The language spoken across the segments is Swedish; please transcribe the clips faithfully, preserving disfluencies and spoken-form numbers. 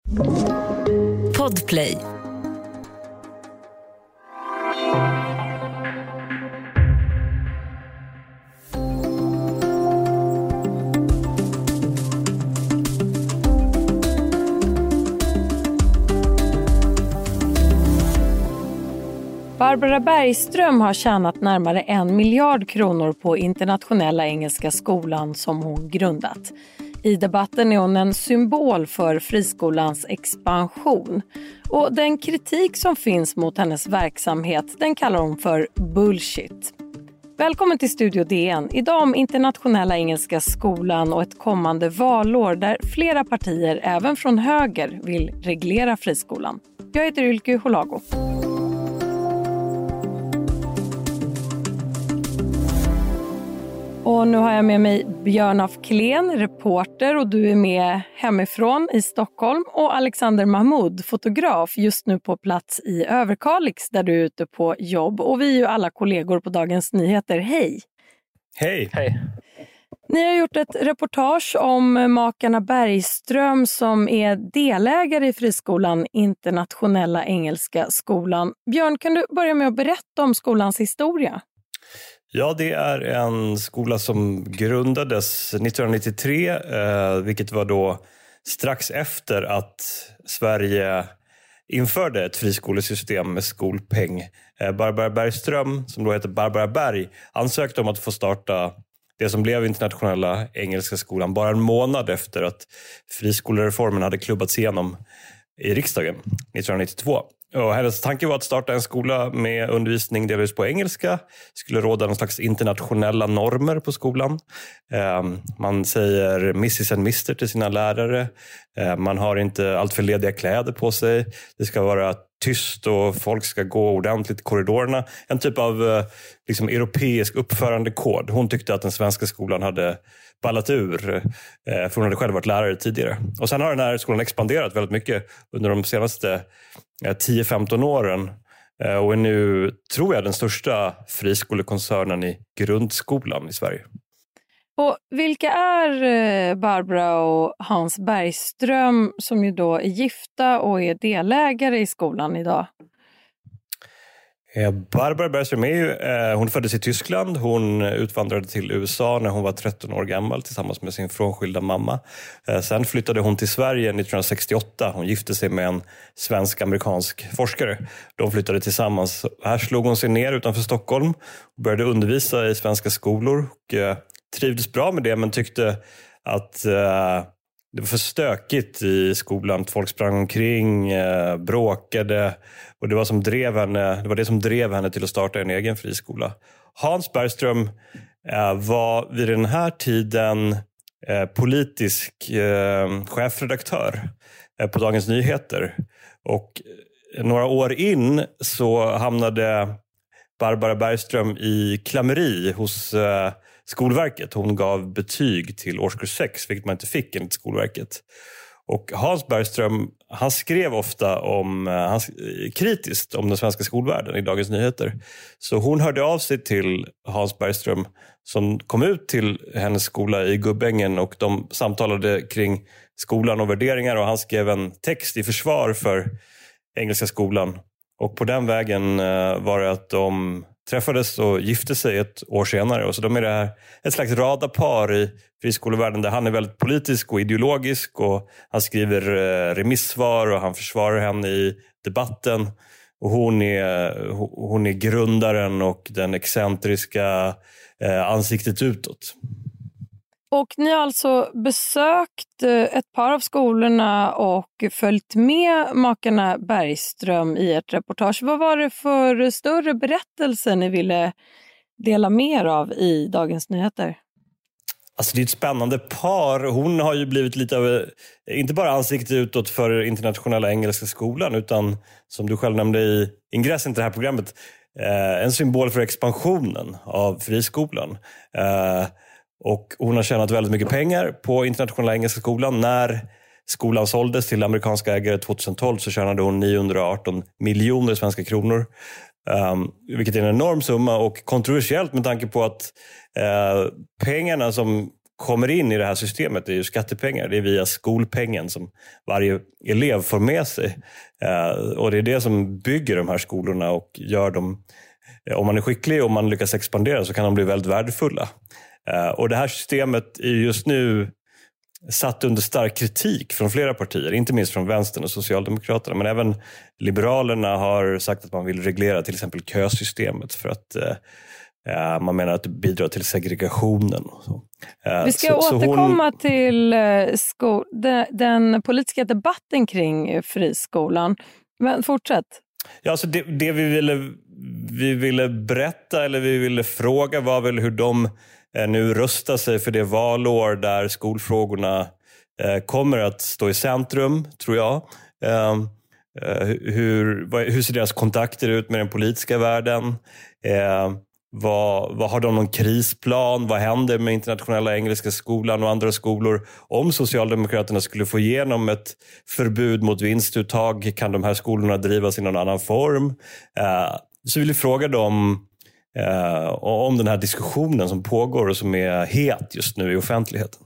Podplay. Barbara Bergström har tjänat närmare en miljard kronor på Internationella Engelska Skolan som hon grundat. I debatten är hon en symbol för friskolans expansion. Och den kritik som finns mot hennes verksamhet, den kallar hon för bullshit. Välkommen till Studio D N. Idag om Internationella Engelska Skolan och ett kommande valår där flera partier, även från höger, vill reglera friskolan. Jag heter Ylke Holago. Och nu har jag med mig Björn af Kleen, reporter, och du är med hemifrån i Stockholm. Och Alexander Mahmoud, fotograf, just nu på plats i Överkalix där du är ute på jobb. Och vi är ju alla kollegor på Dagens Nyheter. Hej! Hej! Hej! Ni har gjort ett reportage om makarna Bergström som är delägare i friskolan Internationella Engelska Skolan. Björn, kan du börja med att berätta om skolans historia? Ja, det är en skola som grundades nittonhundranittiotre, eh, vilket var då strax efter att Sverige införde ett friskolesystem med skolpeng. Eh, Barbara Bergström, som då heter Barbara Berg, ansökte om att få starta det som blev Internationella Engelska Skolan bara en månad efter att friskolereformen hade klubbats igenom i riksdagen nittonhundranittiotvå. Och hennes tanke var att starta en skola med undervisning delvis på engelska. Skulle råda någon slags internationella normer på skolan. Man säger missis and mister till sina lärare. Man har inte allt för lediga kläder på sig. Det ska vara tyst och folk ska gå ordentligt i korridorerna. En typ av liksom, europeisk uppförandekod. Hon tyckte att den svenska skolan hade ballat ur, för hon hade själv varit lärare tidigare. Och sen har den här skolan expanderat väldigt mycket under de senaste tio femton åren och är nu, tror jag, den största friskolekoncernen i grundskolan i Sverige. Och vilka är Barbara och Hans Bergström som ju då är gifta och är delägare i skolan idag? Barbara Bergström är ju, hon föddes i Tyskland. Hon utvandrade till U S A när hon var tretton år gammal tillsammans med sin frånskilda mamma. Sen flyttade hon till Sverige nittonhundrasextioåtta. Hon gifte sig med en svensk-amerikansk forskare. De flyttade tillsammans. Här slog hon sig ner utanför Stockholm och började undervisa i svenska skolor. Och trivdes bra med det, men tyckte att det var för stökigt i skolan. Folk sprang omkring, eh, bråkade. Och det var, som drev henne, det var det som drev henne till att starta en egen friskola. Hans Bergström eh, var vid den här tiden eh, politisk eh, chefredaktör eh, på Dagens Nyheter. Och några år in så hamnade Barbara Bergström i klammeri hos eh, Skolverket. Hon gav betyg till årskurs sex, vilket man inte fick enligt Skolverket. Och Hans Bergström, han skrev ofta om, han, kritiskt om den svenska skolvärlden i Dagens Nyheter. Så hon hörde av sig till Hans Bergström som kom ut till hennes skola i Gubbängen och de samtalade kring skolan och värderingar, och han skrev en text i försvar för engelska skolan. Och på den vägen var det att de träffades och gifte sig ett år senare. Och så de är det här ett slags radarpar i friskolevärlden där han är väldigt politisk och ideologisk. Och han skriver remissvar och han försvarar henne i debatten. Och hon är, hon är grundaren och den excentriska ansiktet utåt. Och ni har alltså besökt ett par av skolorna och följt med makarna Bergström i ett reportage. Vad var det för större berättelser ni ville dela mer av i Dagens Nyheter? Alltså det är ett spännande par. Hon har ju blivit lite av, inte bara ansiktet utåt för Internationella Engelska Skolan, utan som du själv nämnde i ingressen till det här programmet, en symbol för expansionen av friskolan. Och hon har tjänat väldigt mycket pengar på Internationella Engelska Skolan. När skolan såldes till amerikanska ägare tjugohundratolv så tjänade hon niohundraarton miljoner svenska kronor. Um, vilket är en enorm summa och kontroversiellt med tanke på att uh, pengarna som kommer in i det här systemet är ju skattepengar. Det är via skolpengen som varje elev får med sig. Och det är det som bygger de här skolorna och gör dem, om man är skicklig och man lyckas expandera så kan de bli väldigt värdefulla. Och det här systemet är just nu satt under stark kritik från flera partier, inte minst från vänstern och Socialdemokraterna, men även Liberalerna har sagt att man vill reglera till exempel kösystemet för att eh, man menar att det bidrar till segregationen. Och så. Eh, Vi ska så, återkomma så hon... till sko- de, den politiska debatten kring friskolan. Men fortsätt. Ja, alltså det, det vi ville, vi ville berätta eller vi ville fråga var väl hur de nu röstar sig för det valår där skolfrågorna eh, kommer att stå i centrum, tror jag. Eh, hur, vad, hur ser deras kontakter ut med den politiska världen? Eh, vad, vad har de någon krisplan? Vad händer med Internationella Engelska Skolan och andra skolor? Om Socialdemokraterna skulle få igenom ett förbud mot vinstuttag, kan de här skolorna drivas i någon annan form? Eh, så vill jag fråga dem Uh, om den här diskussionen som pågår och som är het just nu i offentligheten.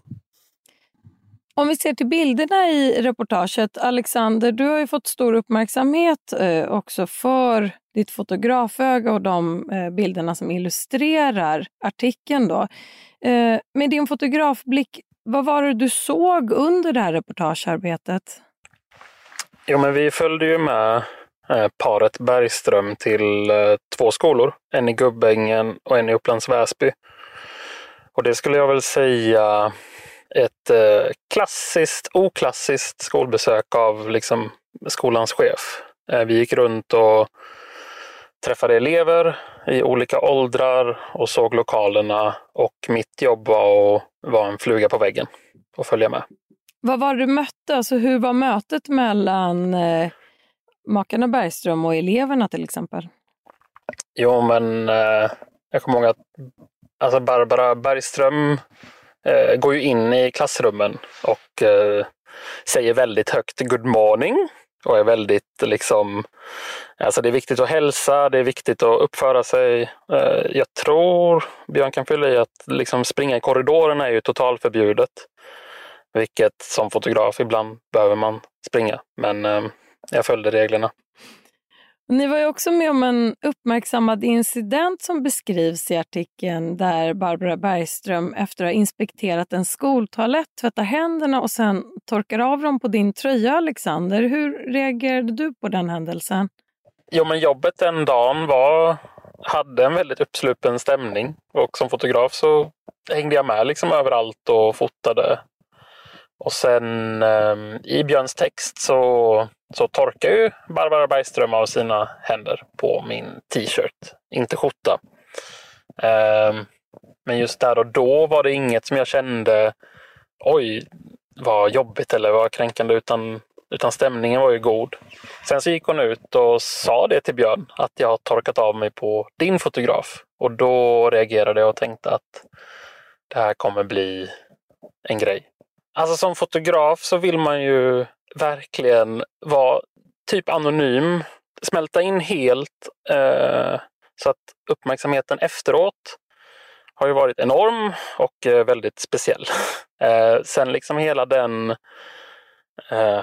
Om vi ser till bilderna i reportaget, Alexander, du har ju fått stor uppmärksamhet uh, också för ditt fotograföga och de uh, bilderna som illustrerar artikeln då. Uh, med din fotografblick, vad var det du såg under det här reportagearbetet? Jo, men vi följde ju med paret Bergström till eh, två skolor. En i Gubbängen och en i Upplands Väsby. Och det skulle jag väl säga ett eh, klassiskt, oklassiskt skolbesök av liksom, skolans chef. Eh, vi gick runt och träffade elever i olika åldrar och såg lokalerna. Och mitt jobb var att vara en fluga på väggen och följa med. Vad var det du mötte? Alltså, hur var mötet mellan eh... makarna Bergström och eleverna till exempel? Jo, men eh, jag kommer ihåg att alltså Barbara Bergström eh, går ju in i klassrummen och eh, säger väldigt högt good morning och är väldigt liksom, alltså det är viktigt att hälsa, det är viktigt att uppföra sig. Eh, jag tror Björn kan fylla i att liksom springa i korridorerna är ju totalförbjudet, vilket som fotograf ibland behöver man springa, men eh, jag följde reglerna. Ni var ju också med om en uppmärksammad incident som beskrivs i artikeln där Barbara Bergström efter att ha inspekterat en skoltoalett tvättar händerna och sen torkar av dem på din tröja, Alexander. Hur reagerade du på den händelsen? Jo, men jobbet den dagen var, hade en väldigt uppsluppen stämning och som fotograf så hängde jag med liksom överallt och fotade. Och sen eh, i Björns text så, så torkar ju Barbara Bergström av sina händer på min t-shirt, inte skjorta. Eh, men just där och då var det inget som jag kände, oj, vad jobbigt eller vad kränkande, utan, utan stämningen var ju god. Sen så gick hon ut och sa det till Björn, att jag har torkat av mig på din fotograf. Och då reagerade jag och tänkte att det här kommer bli en grej. Alltså som fotograf så vill man ju verkligen vara typ anonym, smälta in helt eh, så att uppmärksamheten efteråt har ju varit enorm och eh, väldigt speciell. Eh, sen liksom hela den eh,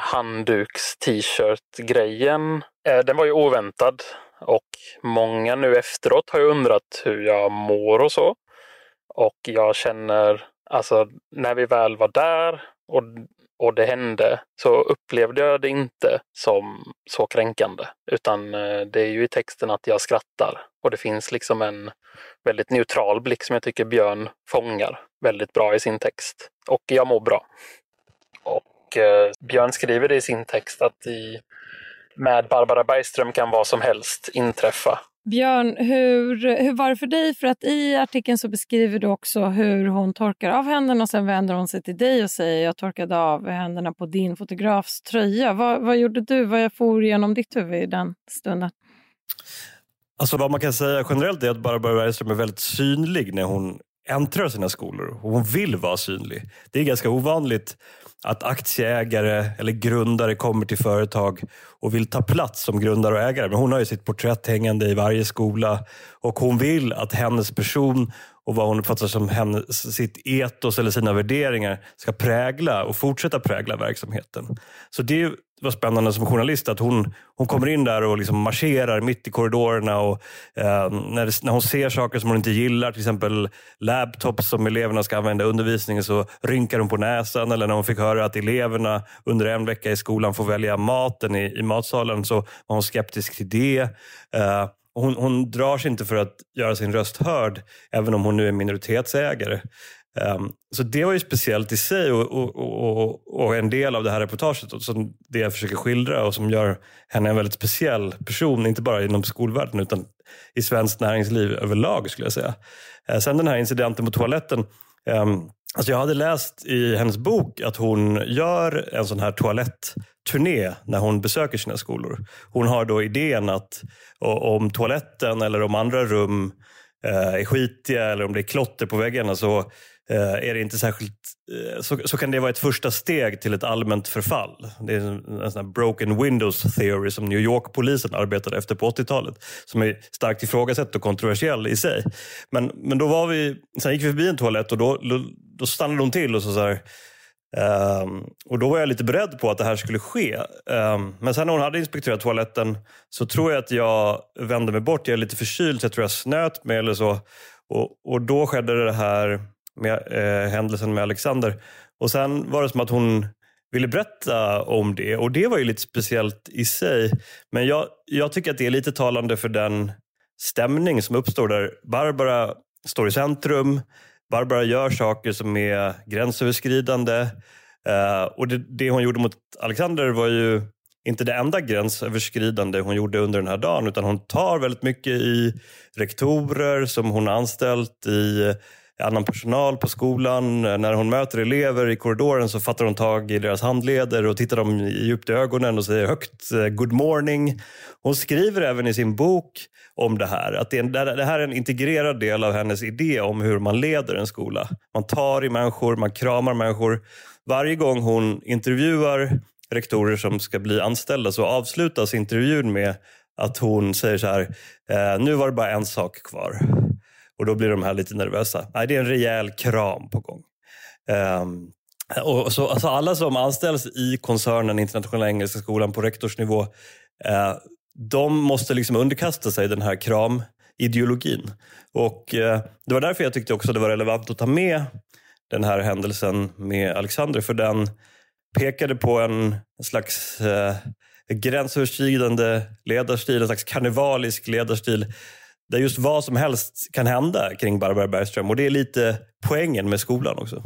handduks-t-shirt-grejen, eh, den var ju oväntad och många nu efteråt har ju undrat hur jag mår och så. Och jag känner, alltså när vi väl var där och, och det hände så upplevde jag det inte som så kränkande. Utan det är ju i texten att jag skrattar. Och det finns liksom en väldigt neutral blick som jag tycker Björn fångar väldigt bra i sin text. Och jag mår bra. Och eh, Björn skriver det i sin text att i, med Barbara Bergström kan vad som helst inträffa. Björn, hur, hur var det för dig? För att i artikeln så beskriver du också hur hon torkar av händerna och sen vänder hon sig till dig och säger jag torkade av händerna på din fotografs tröja. Vad, vad gjorde du? Vad for genom ditt huvud i den stunden? Alltså vad man kan säga generellt är att Barbara Bergström är väldigt synlig när hon äntrar sina skolor. Hon vill vara synlig. Det är ganska ovanligt att aktieägare eller grundare kommer till företag och vill ta plats som grundare och ägare. Men hon har ju sitt porträtt hängande i varje skola och hon vill att hennes person och vad hon uppfattar som hennes, sitt etos eller sina värderingar ska prägla och fortsätta prägla verksamheten. Så det var spännande som journalist att hon, hon kommer in där och liksom marscherar mitt i korridorerna och eh, när, det, när hon ser saker som hon inte gillar, till exempel laptops som eleverna ska använda i undervisningen, så rynkar hon på näsan, eller när hon fick höra att eleverna under en vecka i skolan får välja maten i, i matsalen, så var hon skeptisk till det. Eh, hon, hon drar sig inte för att göra sin röst hörd, även om hon nu är minoritetsägare. Um, så det var ju speciellt i sig och, och, och, och en del av det här reportaget som det jag försöker skildra och som gör henne en väldigt speciell person, inte bara inom skolvärlden utan i svenskt näringsliv överlag, skulle jag säga. Uh, sen den här incidenten på toaletten, um, alltså jag hade läst i hennes bok att hon gör en sån här toalettturné när hon besöker sina skolor. Hon har då idén att om toaletten eller om andra rum är skitiga eller om det är klotter på väggarna, så är det inte särskilt, så, så kan det vara ett första steg till ett allmänt förfall. Det är en, en sån här broken windows theory som New York-polisen arbetade efter på åttiotalet, som är starkt ifrågasatt och kontroversiell i sig. Men, men då var vi, sen gick vi förbi en toalett och då, då, då stannade hon till och så, så här, Um, och då var jag lite beredd på att det här skulle ske. Um, men sen när hon hade inspekterat toaletten så tror jag att jag vände mig bort. Jag är lite förkyld så jag tror jag snöt mig eller så. Och, och då skedde det här med eh, händelsen med Alexander. Och sen var det som att hon ville berätta om det. Och det var ju lite speciellt i sig. Men jag, jag tycker att det är lite talande för den stämning som uppstår där. Barbara står i centrum. Barbara gör saker som är gränsöverskridande. Uh, och det, det hon gjorde mot Alexander var ju inte det enda gränsöverskridande hon gjorde under den här dagen. Utan hon tar väldigt mycket i rektorer som hon har anställt, i annan personal på skolan. När hon möter elever i korridoren så fattar hon tag i deras handleder och tittar dem djupt i ögonen och säger högt good morning. Hon skriver även i sin bok om det här, att det, är en, det här är en integrerad del av hennes idé om hur man leder en skola. Man tar i människor, man kramar människor. Varje gång hon intervjuar rektorer som ska bli anställda så avslutas intervjun med att hon säger så här, nu var det bara en sak kvar. Och då blir de här lite nervösa. Nej, det är en rejäl kram på gång. Um, och så, alltså alla som anställs i koncernen Internationella Engelska Skolan på rektorsnivå, uh, de måste liksom underkasta sig den här kramideologin. Och uh, det var därför jag tyckte också det var relevant att ta med den här händelsen med Alexander. För den pekade på en slags uh, gränsöverskridande ledarstil, en slags karnevalisk ledarstil, där just vad som helst kan hända kring Barbara Bergström. Och det är lite poängen med skolan också.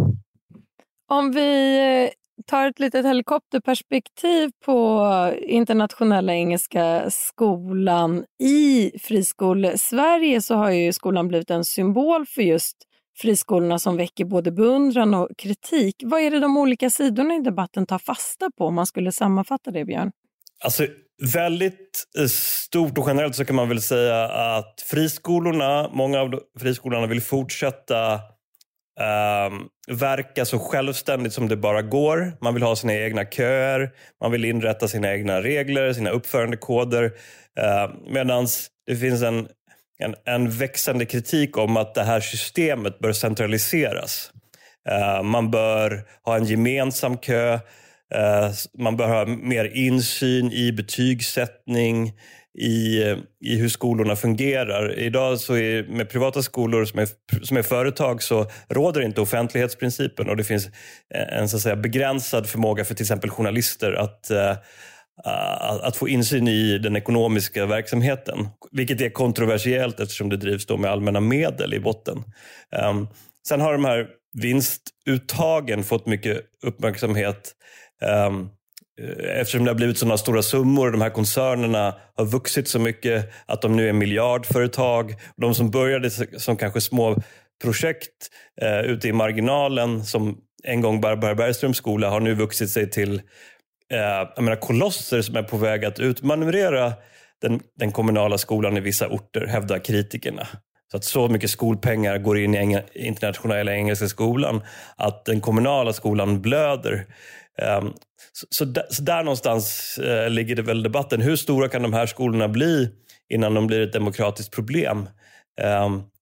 Om vi tar ett litet helikopterperspektiv på Internationella Engelska Skolan i friskolesverige, så har ju skolan blivit en symbol för just friskolorna som väcker både beundran och kritik. Vad är det de olika sidorna i debatten tar fasta på, om man skulle sammanfatta det, Björn? Alltså väldigt stort och generellt så kan man väl säga att friskolorna, många av friskolorna vill fortsätta eh, verka så självständigt som det bara går. Man vill ha sina egna köer, man vill inrätta sina egna regler, sina uppförandekoder. Eh, Medan det finns en, en, en växande kritik om att det här systemet bör centraliseras. Eh, man bör ha en gemensam kö. Man bör ha mer insyn i betygssättning, i, i hur skolorna fungerar. Idag så är med privata skolor som är, som är företag så råder inte offentlighetsprincipen, och det finns en så att säga begränsad förmåga för till exempel journalister att, att, att få insyn i den ekonomiska verksamheten. Vilket är kontroversiellt eftersom det drivs då med allmänna medel i botten. Um, sen har de här vinstuttagen fått mycket uppmärksamhet. Um, eftersom det har blivit sådana stora summor och de här koncernerna har vuxit så mycket att de nu är miljardföretag. De som började som kanske små projekt uh, ute i marginalen, som en gång Barbara Bergströms skola, har nu vuxit sig till uh, jag menar, kolosser som är på väg att utmanövrera den, den kommunala skolan i vissa orter, hävdar kritikerna. Så att så mycket skolpengar går in i Internationella Engelska Skolan att den kommunala skolan blöder. Um, så, så, där, så där någonstans uh, ligger det väl debatten. Hur stora kan de här skolorna bli innan de blir ett demokratiskt problem? Um,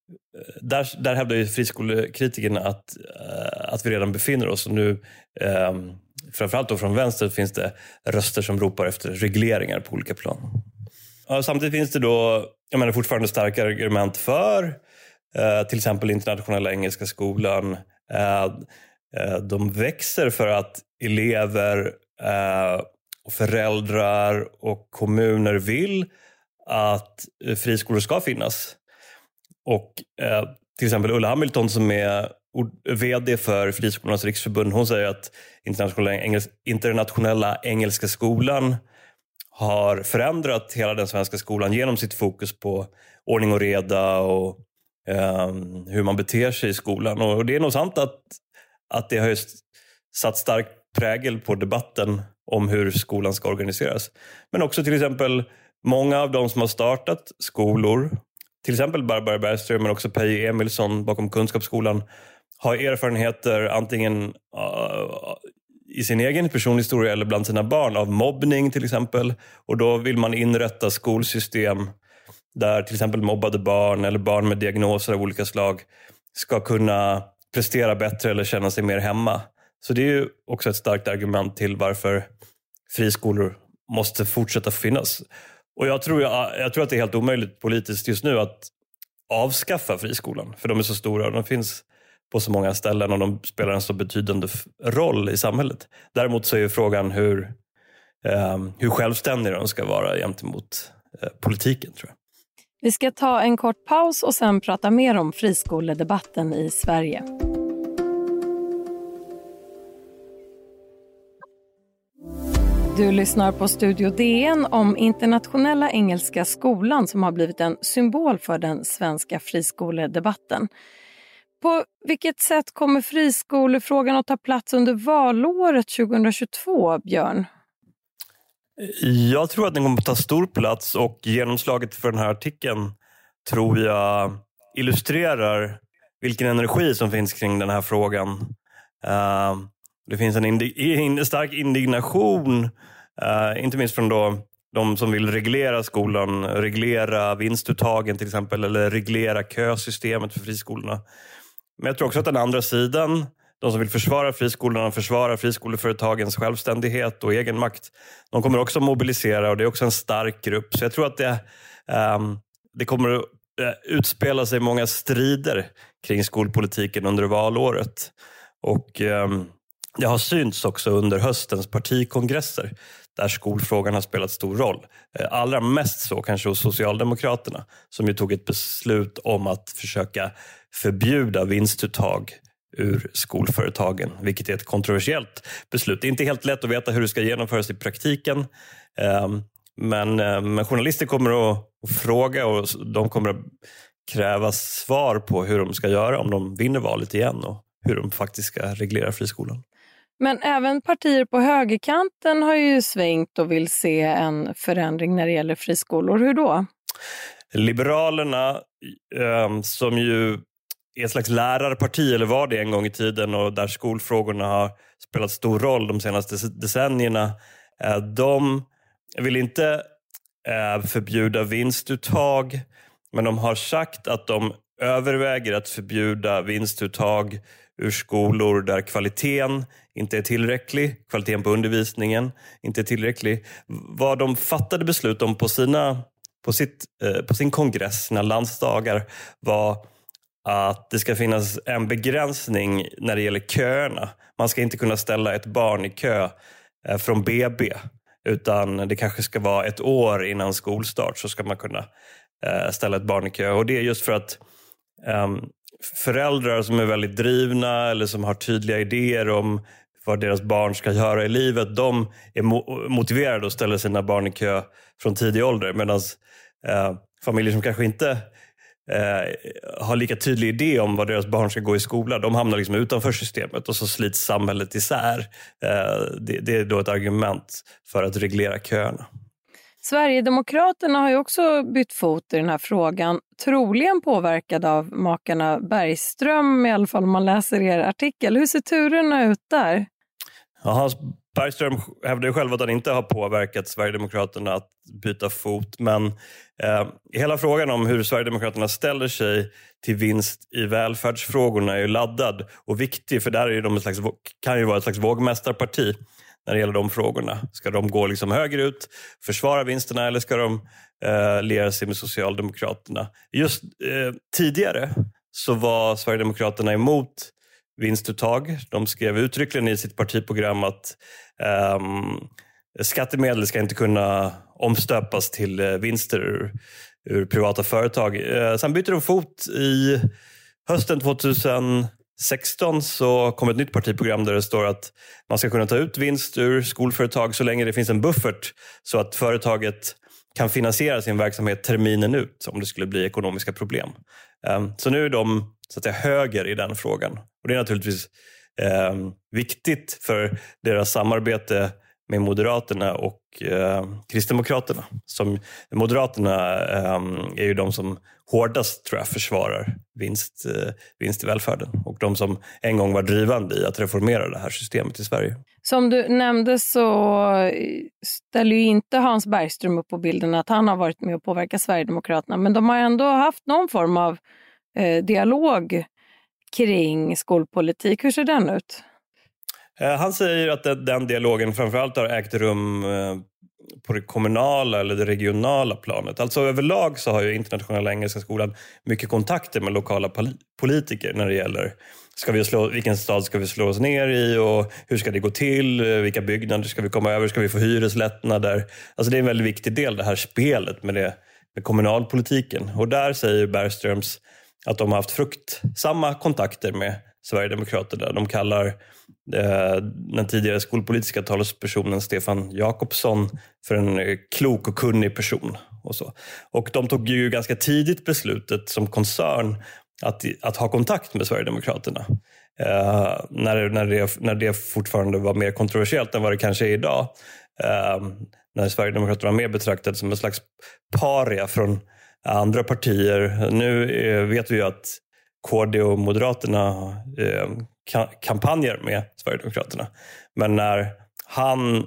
där, där hävdar ju friskolekritikerna att, att vi redan befinner oss. Och nu, eh, framförallt då från vänster, finns det röster som ropar efter regleringar på olika plan. Ja, samtidigt finns det då, jag menar, fortfarande starka argument för eh, till exempel internationella engelska skolan. Eh, eh, de växer för att elever eh, och föräldrar och kommuner vill att friskolor ska finnas. Och eh, till exempel Ulla Hamilton som är vd för Friskolornas riksförbund, hon säger att internationella, engels- internationella engelska skolan har förändrat hela den svenska skolan genom sitt fokus på ordning och reda och eh, hur man beter sig i skolan. Och det är nog sant att, att det har just satt stark prägel på debatten om hur skolan ska organiseras. Men också till exempel många av de som har startat skolor, till exempel Barbara Bergström men också Peje Emilsson bakom Kunskapsskolan, har erfarenheter antingen uh, i sin egen personhistoria eller bland sina barn av mobbning till exempel. Och då vill man inrätta skolsystem där till exempel mobbade barn eller barn med diagnoser av olika slag ska kunna prestera bättre eller känna sig mer hemma. Så det är ju också ett starkt argument till varför friskolor måste fortsätta finnas. Och jag tror, jag, jag tror att det är helt omöjligt politiskt just nu att avskaffa friskolan. För de är så stora och de finns på så många ställen och de spelar en så betydande roll i samhället. Däremot så är ju frågan hur, eh, hur självständiga de ska vara gentemot eh, politiken, tror jag. Vi ska ta en kort paus och sen prata mer om friskoledebatten i Sverige. Du lyssnar på Studio D N om internationella engelska skolan som har blivit en symbol för den svenska friskoledebatten. På vilket sätt kommer friskolefrågan att ta plats under valåret tjugohundratjugotvå, Björn? Jag tror att den kommer att ta stor plats och genomslaget för den här artikeln tror jag illustrerar vilken energi som finns kring den här frågan. Uh, det finns en indi- stark indignation, uh, inte minst från då de som vill reglera skolan, reglera vinstuttagen till exempel eller reglera kösystemet för friskolorna. Men jag tror också att den andra sidan, de som vill försvara friskolorna, försvara friskoleföretagens självständighet och egen makt, de kommer också mobilisera och det är också en stark grupp. Så jag tror att det, um, det kommer att utspela sig många strider kring skolpolitiken under valåret. Och um, det har synts också under höstens partikongresser där skolfrågan har spelat stor roll. Allra mest så kanske hos Socialdemokraterna som ju tog ett beslut om att försöka förbjuda vinstuttag ur skolföretagen, vilket är ett kontroversiellt beslut. Det är inte helt lätt att veta hur det ska genomföras i praktiken, men, men journalister kommer att fråga och de kommer att kräva svar på hur de ska göra om de vinner valet igen och hur de faktiskt ska reglera friskolan. Men även partier på högerkanten har ju svängt och vill se en förändring när det gäller friskolor. Hur då? Liberalerna, som ju är ett slags lärarparti eller var det en gång i tiden och där skolfrågorna har spelat stor roll de senaste decennierna, de vill inte förbjuda vinstuttag, men de har sagt att de överväger att förbjuda vinstuttag ur skolor där kvaliteten inte är tillräcklig, kvaliteten på undervisningen inte är tillräcklig. Vad de fattade beslut om på, sina, på, sitt, på sin kongress, sina landsdagar, var att det ska finnas en begränsning när det gäller köerna. Man ska inte kunna ställa ett barn i kö från B B, utan det kanske ska vara ett år innan skolstart så ska man kunna ställa ett barn i kö. Och det är just för att um, föräldrar som är väldigt drivna eller som har tydliga idéer om vad deras barn ska göra i livet, de är mo- motiverade att ställa sina barn i kö från tidig ålder, medan eh, familjer som kanske inte eh, har lika tydlig idé om vad deras barn ska gå i skola, de hamnar liksom utanför systemet och så slits samhället isär. Eh, det, det är då ett argument för att reglera köerna. Sverigedemokraterna har ju också bytt fot i den här frågan, troligen påverkad av makarna Bergström, i alla fall om man läser er artikel. Hur ser turerna ut där? Ja, Hans Bergström hävdar ju själv att han inte har påverkat Sverigedemokraterna att byta fot. Men eh, hela frågan om hur Sverigedemokraterna ställer sig till vinst i välfärdsfrågorna är ju laddad och viktig. För där är de ett slags, kan ju vara ett slags vågmästarparti när det gäller de frågorna. Ska de gå liksom höger ut, försvara vinsterna, eller ska de eh, liera sig med Socialdemokraterna? Just eh, tidigare så var Sverigedemokraterna emot vinstuttag. De skrev uttryckligen i sitt partiprogram att um, skattemedel ska inte kunna omstöpas till uh, vinster ur, ur privata företag. Uh, sen bytte de fot i hösten tjugohundrasexton, så kom ett nytt partiprogram där det står att man ska kunna ta ut vinst ur skolföretag så länge det finns en buffert så att företaget kan finansiera sin verksamhet terminen ut om det skulle bli ekonomiska problem. Um, så nu är de så att säga höger i den frågan. Och det är naturligtvis eh, viktigt för deras samarbete med Moderaterna och eh, Kristdemokraterna. Som Moderaterna eh, är ju de som hårdast, tror jag, försvarar vinst, eh, vinst i välfärden. Och de som en gång var drivande i att reformera det här systemet i Sverige. Som du nämnde så ställer ju inte Hans Bergström upp på bilden att han har varit med och påverka Sverigedemokraterna. Men de har ändå haft någon form av eh, dialog kring skolpolitik. Hur ser den ut? Han säger att den dialogen framförallt har ägt rum på det kommunala eller det regionala planet. Alltså överlag så har ju Internationella Engelska Skolan mycket kontakter med lokala politiker när det gäller ska vi slå, vilken stad ska vi slå oss ner i och hur ska det gå till, vilka byggnader ska vi komma över, ska vi få hyreslättnader. Alltså det är en väldigt viktig del, det här spelet med, det, med kommunalpolitiken. Och där säger Bergströms att de har haft fruktsamma kontakter med Sverigedemokraterna. De kallar eh, den tidigare skolpolitiska talespersonen Stefan Jakobsson för en eh, klok och kunnig person. Och, så. Och de tog ju ganska tidigt beslutet som koncern att, att ha kontakt med Sverigedemokraterna. Eh, när, när, det, när det fortfarande var mer kontroversiellt än vad det kanske är idag. Eh, när Sverigedemokraterna var mer betraktade som en slags paria från andra partier. Nu eh, vet vi ju att K D och Moderaterna eh, kampanjer med Sverigedemokraterna. Men när han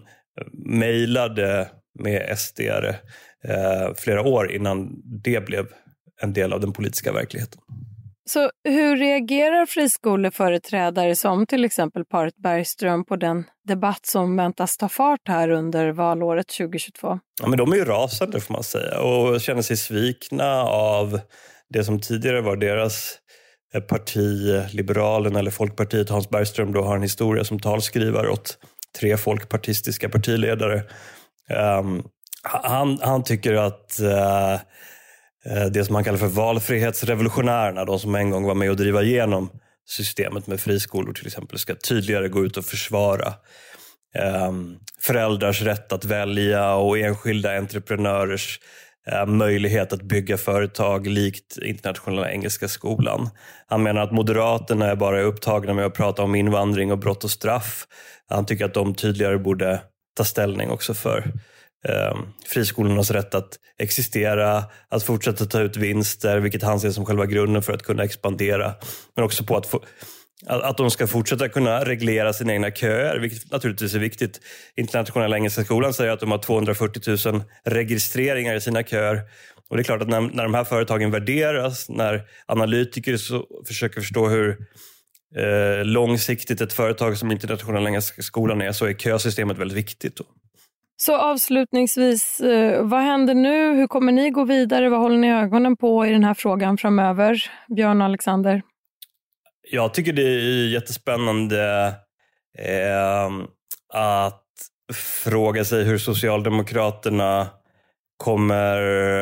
mejlade med S D-are eh, flera år innan det blev en del av den politiska verkligheten. Så hur reagerar friskoleföreträdare som till exempel paret Bergström på den debatt som väntas ta fart här under valåret tjugohundratjugotvå? Ja, men de är ju rasande, får man säga, och känner sig svikna av det som tidigare var deras parti, Liberalen eller Folkpartiet. Hans Bergström då har en historia som talskrivare åt tre folkpartistiska partiledare. Um, han, han tycker att uh, det som man kallar för valfrihetsrevolutionärerna, de som en gång var med och driva igenom systemet med friskolor till exempel, ska tydligare gå ut och försvara um, föräldrars rätt att välja och enskilda entreprenörers uh, möjlighet att bygga företag likt Internationella Engelska Skolan. Han menar att Moderaterna är bara upptagna med att prata om invandring och brott och straff. Han tycker att de tydligare borde ta ställning också för Eh, friskolornas rätt att existera, att fortsätta ta ut vinster, vilket han ser som själva grunden för att kunna expandera, men också på att, få, att, att de ska fortsätta kunna reglera sina egna köer, vilket naturligtvis är viktigt. Internationella Engelska Skolan säger att de har tvåhundrafyrtio tusen registreringar i sina köer, och det är klart att när, när de här företagen värderas, när analytiker så försöker förstå hur eh, långsiktigt ett företag som Internationella Engelska Skolan är, så är kösystemet väldigt viktigt då. Så avslutningsvis, vad händer nu? Hur kommer ni gå vidare? Vad håller ni ögonen på i den här frågan framöver? Björn och Alexander? Jag tycker det är jättespännande eh, att fråga sig hur Socialdemokraterna kommer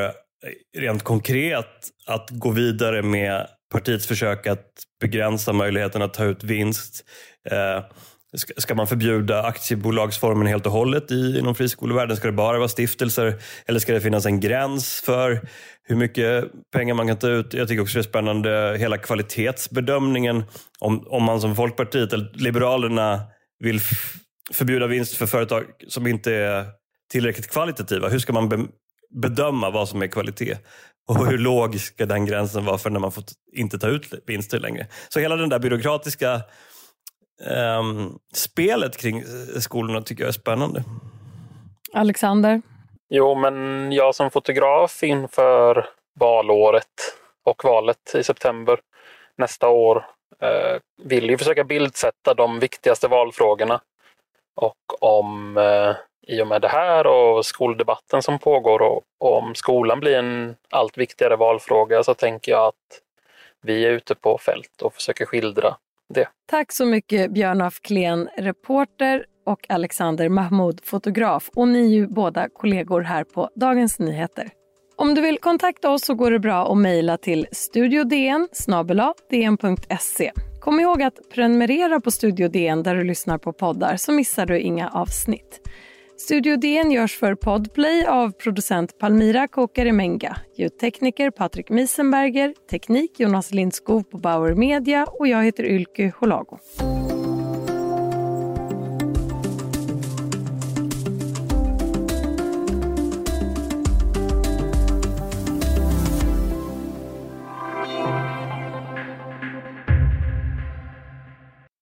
rent konkret att gå vidare med partiets försök att begränsa möjligheten att ta ut vinst. Eh, Ska man förbjuda aktiebolagsformen helt och hållet i, inom friskolevärlden? Ska det bara vara stiftelser? Eller ska det finnas en gräns för hur mycket pengar man kan ta ut? Jag tycker också det är spännande, hela kvalitetsbedömningen. Om, om man som Folkpartiet eller Liberalerna vill f- förbjuda vinst för företag som inte är tillräckligt kvalitativa. Hur ska man be- bedöma vad som är kvalitet? Och hur låg ska den gränsen vara för när man får t- inte ta ut vinster längre? Så hela den där byråkratiska um, spelet kring skolorna tycker jag är spännande. Alexander? Jo, men jag som fotograf inför valåret och valet i september nästa år eh, vill ju försöka bildsätta de viktigaste valfrågorna. Och om eh, i och med det här och skoldebatten som pågår och, och om skolan blir en allt viktigare valfråga, så tänker jag att vi är ute på fält och försöker skildra det. Tack så mycket Björn af Kleen, reporter, och Alexander Mahmoud, fotograf. Och ni är ju båda kollegor här på Dagens Nyheter. Om du vill kontakta oss så går det bra att mejla till studiodn snabel-a dn punkt se. Kom ihåg att prenumerera på Studio D N där du lyssnar på poddar, så missar du inga avsnitt. Studio D N görs för Podplay av producent Palmira Kokarimenga, ljudtekniker Patrik Miesenberger, teknik Jonas Lindskog på Bauer Media och jag heter Ylke Holago.